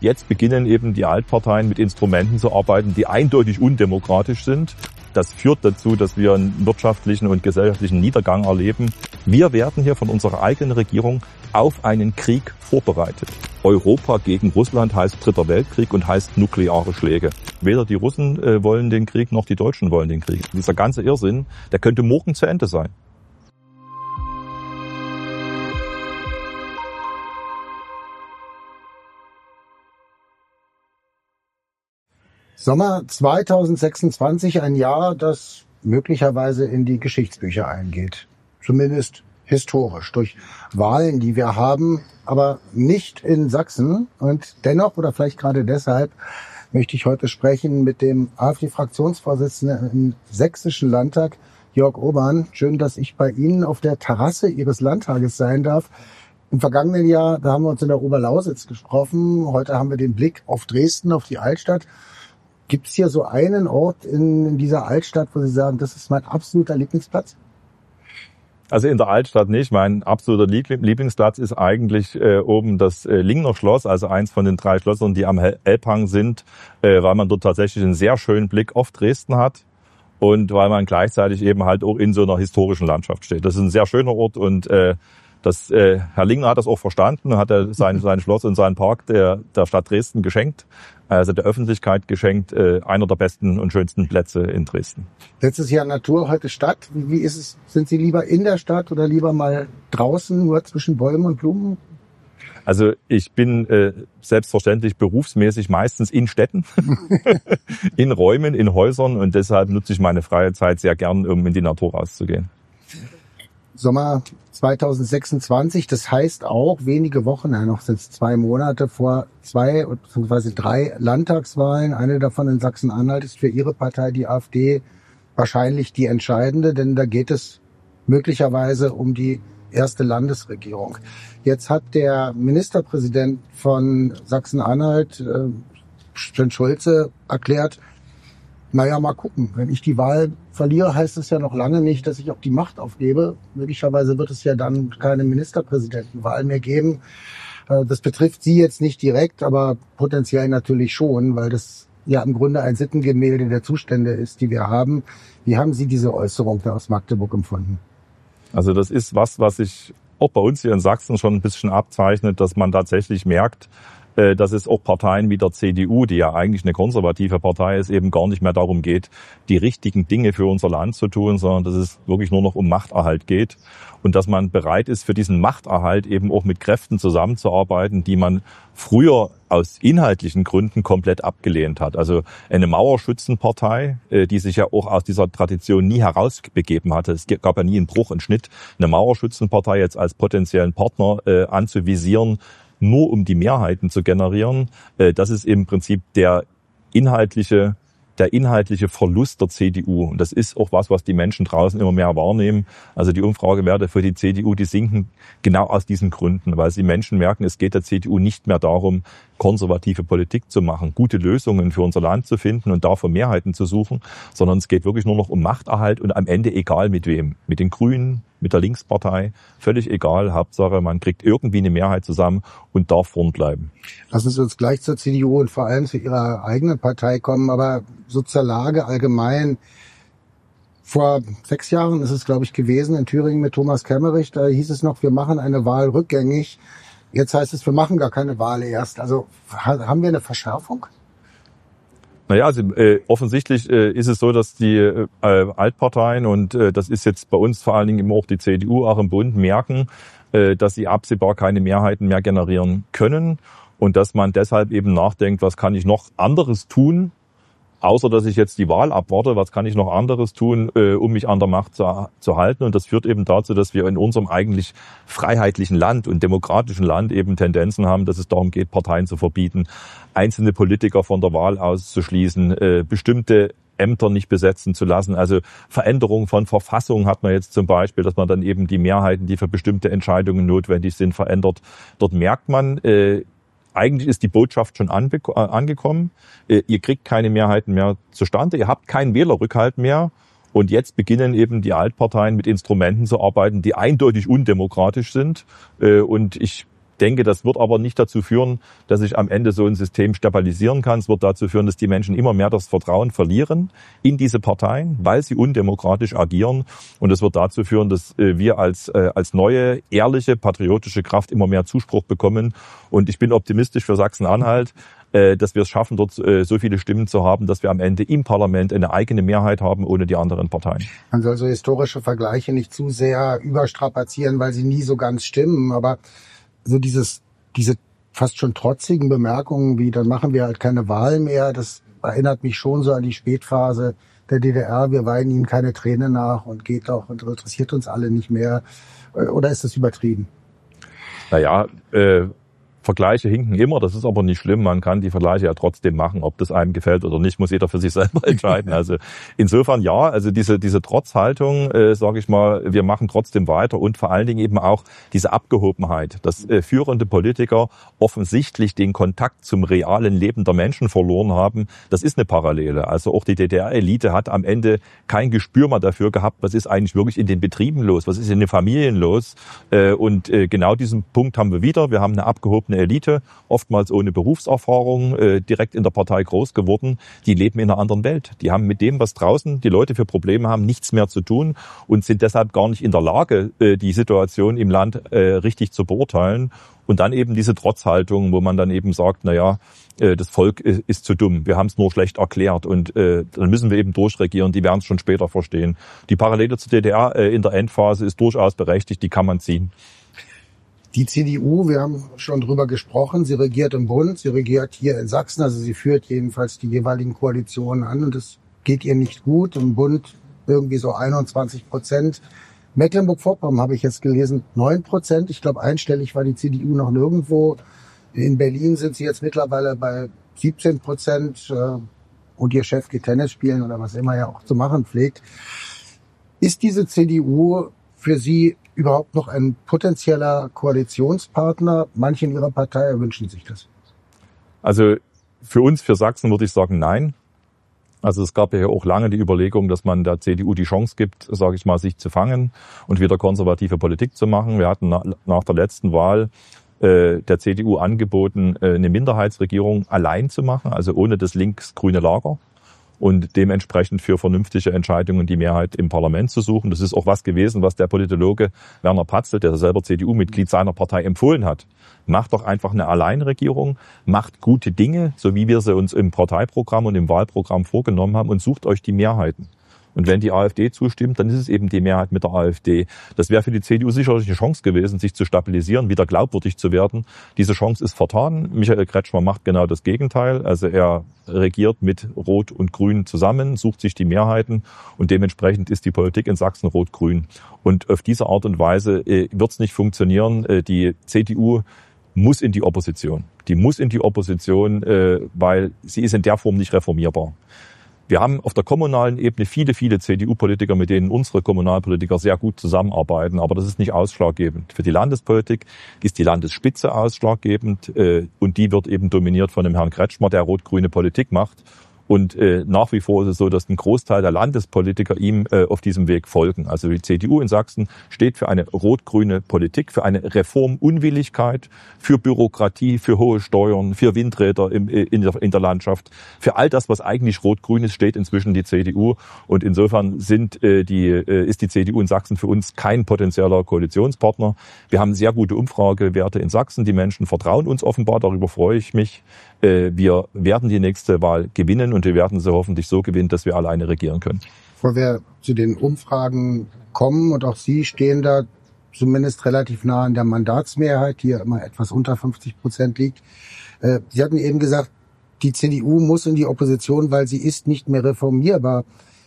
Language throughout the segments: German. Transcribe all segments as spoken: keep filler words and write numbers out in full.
Jetzt beginnen eben die Altparteien mit Instrumenten zu arbeiten, die eindeutig undemokratisch sind. Das führt dazu, dass wir einen wirtschaftlichen und gesellschaftlichen Niedergang erleben. Wir werden hier von unserer eigenen Regierung auf einen Krieg vorbereitet. Europa gegen Russland heißt Dritter Weltkrieg und heißt nukleare Schläge. Weder die Russen äh, wollen den Krieg, noch die Deutschen wollen den Krieg. Dieser ganze Irrsinn, der könnte morgen zu Ende sein. Sommer zweitausendsechsundzwanzig, ein Jahr, das möglicherweise in die Geschichtsbücher eingeht. Zumindest historisch, durch Wahlen, die wir haben, aber nicht in Sachsen. Und dennoch, oder vielleicht gerade deshalb, möchte ich heute sprechen mit dem AfD-Fraktionsvorsitzenden im Sächsischen Landtag, Jörg Urban. Schön, dass ich bei Ihnen auf der Terrasse Ihres Landtages sein darf. Im vergangenen Jahr, da haben wir uns in der Oberlausitz getroffen. Heute haben wir den Blick auf Dresden, auf die Altstadt. Gibt es hier so einen Ort in, in dieser Altstadt, wo Sie sagen, das ist mein absoluter Lieblingsplatz? Also in der Altstadt nicht. Mein absoluter Lieblingsplatz ist eigentlich äh, oben das äh, Lingner Schloss, also eins von den drei Schlössern, die am Elbhang sind, äh, weil man dort tatsächlich einen sehr schönen Blick auf Dresden hat und weil man gleichzeitig eben halt auch in so einer historischen Landschaft steht. Das ist ein sehr schöner Ort und äh, Das, äh, Herr Lingner hat das auch verstanden, hat er sein, sein Schloss und seinen Park der, der Stadt Dresden geschenkt, also der Öffentlichkeit geschenkt, äh, einer der besten und schönsten Plätze in Dresden. Letztes Jahr Natur, heute Stadt. Wie, wie ist es? Sind Sie lieber in der Stadt oder lieber mal draußen, nur zwischen Bäumen und Blumen? Also ich bin äh, selbstverständlich berufsmäßig meistens in Städten, in Räumen, in Häusern und deshalb nutze ich meine freie Zeit sehr gern, um in die Natur rauszugehen. Sommer zweitausendsechsundzwanzig, das heißt auch wenige Wochen, ja noch sind es zwei Monate vor zwei bzw. drei Landtagswahlen. Eine davon in Sachsen-Anhalt ist für Ihre Partei, die AfD, wahrscheinlich die entscheidende, denn da geht es möglicherweise um die erste Landesregierung. Jetzt hat der Ministerpräsident von Sachsen-Anhalt, äh, Sven Schulze, erklärt, naja, mal gucken. Wenn ich die Wahl verliere, heißt es ja noch lange nicht, dass ich auch die Macht aufgebe. Möglicherweise wird es ja dann keine Ministerpräsidentenwahl mehr geben. Das betrifft Sie jetzt nicht direkt, aber potenziell natürlich schon, weil das ja im Grunde ein Sittengemälde der Zustände ist, die wir haben. Wie haben Sie diese Äußerung da aus Magdeburg empfunden? Also das ist was, was sich auch bei uns hier in Sachsen schon ein bisschen abzeichnet, dass man tatsächlich merkt, dass es auch Parteien wie der C D U, die ja eigentlich eine konservative Partei ist, eben gar nicht mehr darum geht, die richtigen Dinge für unser Land zu tun, sondern dass es wirklich nur noch um Machterhalt geht und dass man bereit ist, für diesen Machterhalt eben auch mit Kräften zusammenzuarbeiten, die man früher aus inhaltlichen Gründen komplett abgelehnt hat. Also eine Mauerschützenpartei, die sich ja auch aus dieser Tradition nie herausbegeben hatte. Es gab ja nie einen Bruch, einen Schnitt, eine Mauerschützenpartei jetzt als potenziellen Partner äh, anzuvisieren, nur um die Mehrheiten zu generieren. Das ist im Prinzip der inhaltliche, der inhaltliche Verlust der C D U. Und das ist auch was, was die Menschen draußen immer mehr wahrnehmen. Also die Umfragewerte für die C D U, die sinken genau aus diesen Gründen, weil die Menschen merken, es geht der C D U nicht mehr darum, konservative Politik zu machen, gute Lösungen für unser Land zu finden und dafür Mehrheiten zu suchen, sondern es geht wirklich nur noch um Machterhalt und am Ende egal mit wem. Mit den Grünen, mit der Linkspartei, völlig egal. Hauptsache, man kriegt irgendwie eine Mehrheit zusammen und darf vorn bleiben. Lassen Sie uns gleich zur C D U und vor allem zu Ihrer eigenen Partei kommen, aber so zur Lage allgemein. Vor sechs Jahren ist es, glaube ich, gewesen in Thüringen mit Thomas Kemmerich. Da hieß es noch, wir machen eine Wahl rückgängig. Jetzt heißt es, wir machen gar keine Wahl erst. Also haben wir eine Verschärfung? Naja, also äh, offensichtlich äh, ist es so, dass die äh, Altparteien, und äh, das ist jetzt bei uns vor allen Dingen immer auch die C D U, auch im Bund, merken, äh, dass sie absehbar keine Mehrheiten mehr generieren können und dass man deshalb eben nachdenkt, was kann ich noch anderes tun, außer dass ich jetzt die Wahl abwarte, was kann ich noch anderes tun, äh, um mich an der Macht zu, zu halten. Und das führt eben dazu, dass wir in unserem eigentlich freiheitlichen Land und demokratischen Land eben Tendenzen haben, dass es darum geht, Parteien zu verbieten, einzelne Politiker von der Wahl auszuschließen, äh, bestimmte Ämter nicht besetzen zu lassen. Also Veränderung von Verfassungen hat man jetzt zum Beispiel, dass man dann eben die Mehrheiten, die für bestimmte Entscheidungen notwendig sind, verändert. Dort merkt man, äh, eigentlich ist die Botschaft schon anbe- angekommen. Ihr kriegt keine Mehrheiten mehr zustande. Ihr habt keinen Wählerrückhalt mehr. Und jetzt beginnen eben die Altparteien mit Instrumenten zu arbeiten, die eindeutig undemokratisch sind. Und ich denke, das wird aber nicht dazu führen, dass sich am Ende so ein System stabilisieren kann. Es wird dazu führen, dass die Menschen immer mehr das Vertrauen verlieren in diese Parteien, weil sie undemokratisch agieren. Und es wird dazu führen, dass wir als, als neue, ehrliche, patriotische Kraft immer mehr Zuspruch bekommen. Und ich bin optimistisch für Sachsen-Anhalt, dass wir es schaffen, dort so viele Stimmen zu haben, dass wir am Ende im Parlament eine eigene Mehrheit haben, ohne die anderen Parteien. Man soll so historische Vergleiche nicht zu sehr überstrapazieren, weil sie nie so ganz stimmen. Aber so dieses, diese fast schon trotzigen Bemerkungen wie, dann machen wir halt keine Wahl mehr, das erinnert mich schon so an die Spätphase der D D R. Wir weinen ihnen keine Tränen nach und geht doch und interessiert uns alle nicht mehr. Oder ist das übertrieben? Naja, äh, Vergleiche hinken immer, das ist aber nicht schlimm. Man kann die Vergleiche ja trotzdem machen. Ob das einem gefällt oder nicht, muss jeder für sich selber entscheiden. Also insofern ja, also diese diese Trotzhaltung, äh, sage ich mal, wir machen trotzdem weiter und vor allen Dingen eben auch diese Abgehobenheit, dass äh, führende Politiker offensichtlich den Kontakt zum realen Leben der Menschen verloren haben. Das ist eine Parallele. Also auch die D D R-Elite hat am Ende kein Gespür mehr dafür gehabt, was ist eigentlich wirklich in den Betrieben los, was ist in den Familien los. Äh, und äh, genau diesen Punkt haben wir wieder. Wir haben eine abgehobene Elite, oftmals ohne Berufserfahrung, äh, direkt in der Partei groß geworden, die leben in einer anderen Welt. Die haben mit dem, was draußen die Leute für Probleme haben, nichts mehr zu tun und sind deshalb gar nicht in der Lage, äh, die Situation im Land äh, richtig zu beurteilen. Und dann eben diese Trotzhaltung, wo man dann eben sagt, na ja, äh, das Volk ist, ist zu dumm, wir haben es nur schlecht erklärt und äh, dann müssen wir eben durchregieren, die werden es schon später verstehen. Die Parallele zur D D R äh, in der Endphase ist durchaus berechtigt, die kann man ziehen. Die C D U, wir haben schon drüber gesprochen, sie regiert im Bund, sie regiert hier in Sachsen, also sie führt jedenfalls die jeweiligen Koalitionen an und es geht ihr nicht gut. Im Bund irgendwie so einundzwanzig Prozent. Mecklenburg-Vorpommern habe ich jetzt gelesen, neun Prozent. Ich glaube, einstellig war die C D U noch nirgendwo. In Berlin sind sie jetzt mittlerweile bei siebzehn Prozent und ihr Chef geht Tennis spielen oder was immer er auch zu machen pflegt. Ist diese C D U für Sie überhaupt noch ein potenzieller Koalitionspartner? Manche in Ihrer Partei wünschen sich das. Also für uns, für Sachsen würde ich sagen, nein. Also es gab ja auch lange die Überlegung, dass man der C D U die Chance gibt, sage ich mal, sich zu fangen und wieder konservative Politik zu machen. Wir hatten nach der letzten Wahl äh, der C D U angeboten, äh, eine Minderheitsregierung allein zu machen, also ohne das links-grüne Lager. Und dementsprechend für vernünftige Entscheidungen die Mehrheit im Parlament zu suchen. Das ist auch was gewesen, was der Politologe Werner Patzel, der selber C D U-Mitglied seiner Partei, empfohlen hat. Macht doch einfach eine Alleinregierung, macht gute Dinge, so wie wir sie uns im Parteiprogramm und im Wahlprogramm vorgenommen haben und sucht euch die Mehrheiten. Und wenn die AfD zustimmt, dann ist es eben die Mehrheit mit der AfD. Das wäre für die C D U sicherlich eine Chance gewesen, sich zu stabilisieren, wieder glaubwürdig zu werden. Diese Chance ist vertan. Michael Kretschmer macht genau das Gegenteil. Also er regiert mit Rot und Grün zusammen, sucht sich die Mehrheiten und dementsprechend ist die Politik in Sachsen rot-grün. Und auf diese Art und Weise äh, wird es nicht funktionieren. Äh, die C D U muss in die Opposition. Die muss in die Opposition, äh, weil sie ist in der Form nicht reformierbar. Wir haben auf der kommunalen Ebene viele, viele C D U-Politiker, mit denen unsere Kommunalpolitiker sehr gut zusammenarbeiten. Aber das ist nicht ausschlaggebend. Für die Landespolitik ist die Landesspitze ausschlaggebend. Und die wird eben dominiert von dem Herrn Kretschmer, der rot-grüne Politik macht. Und äh, nach wie vor ist es so, dass ein Großteil der Landespolitiker ihm äh, auf diesem Weg folgen. Also die C D U in Sachsen steht für eine rot-grüne Politik, für eine Reformunwilligkeit, für Bürokratie, für hohe Steuern, für Windräder im, in, der, in der Landschaft. Für all das, was eigentlich rot-grün ist, steht inzwischen die C D U. Und insofern sind, äh, die, äh, ist die C D U in Sachsen für uns kein potenzieller Koalitionspartner. Wir haben sehr gute Umfragewerte in Sachsen. Die Menschen vertrauen uns offenbar, darüber freue ich mich. Äh, wir werden die nächste Wahl gewinnen. Und wir werden sie hoffentlich so gewinnen, dass wir alleine regieren können. Bevor wir zu den Umfragen kommen, und auch Sie stehen da zumindest relativ nah an der Mandatsmehrheit, die ja immer etwas unter fünfzig Prozent liegt. Sie hatten eben gesagt, die C D U muss in die Opposition, weil sie ist nicht mehr reformierbar.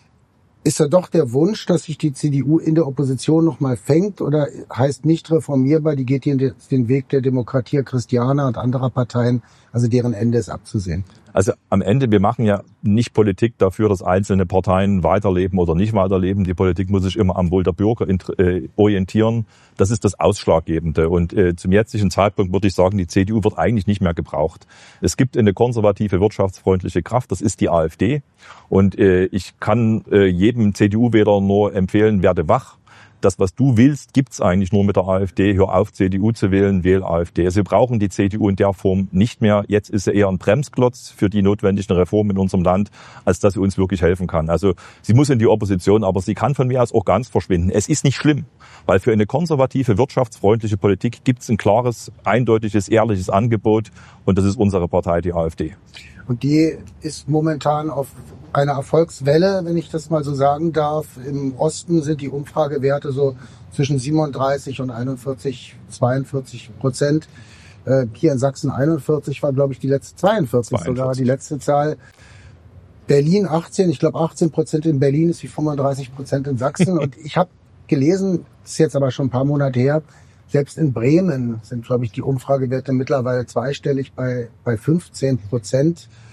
Ist da doch der Wunsch, dass sich die C D U in der Opposition nochmal fängt, oder heißt nicht reformierbar, die geht hier den Weg der Demokratia Christiana und anderer Parteien, also deren Ende ist abzusehen? Also am Ende, wir machen ja nicht Politik dafür, dass einzelne Parteien weiterleben oder nicht weiterleben. Die Politik muss sich immer am Wohl der Bürger äh, orientieren. Das ist das Ausschlaggebende. Und äh, zum jetzigen Zeitpunkt würde ich sagen, die C D U wird eigentlich nicht mehr gebraucht. Es gibt eine konservative, wirtschaftsfreundliche Kraft, das ist die AfD. Und äh, ich kann äh, jedem C D U-Wähler nur empfehlen, werde wach. das, was du willst, gibt's eigentlich nur mit der AfD. Hör auf, C D U zu wählen, wähl AfD. Also wir brauchen die C D U in der Form nicht mehr. Jetzt ist sie eher ein Bremsklotz für die notwendigen Reformen in unserem Land, als dass sie uns wirklich helfen kann. Also sie muss in die Opposition, aber sie kann von mir aus auch ganz verschwinden. Es ist nicht schlimm, weil für eine konservative, wirtschaftsfreundliche Politik gibt's ein klares, eindeutiges, ehrliches Angebot und das ist unsere Partei, die AfD. Und die ist momentan auf einer Erfolgswelle, wenn ich das mal so sagen darf. Im Osten sind die Umfragewerte so zwischen siebenunddreißig und einundvierzig, zweiundvierzig Prozent. Äh, hier in Sachsen einundvierzig war, glaube ich, die letzte zweiundvierzig, zweiundvierzig sogar die letzte Zahl. Berlin achtzehn, ich glaube achtzehn Prozent in Berlin ist wie fünfunddreißig Prozent in Sachsen. Und ich habe gelesen, ist jetzt aber schon ein paar Monate her, selbst in Bremen sind, glaube ich, die Umfragewerte mittlerweile zweistellig bei, bei fünfzehn Prozent.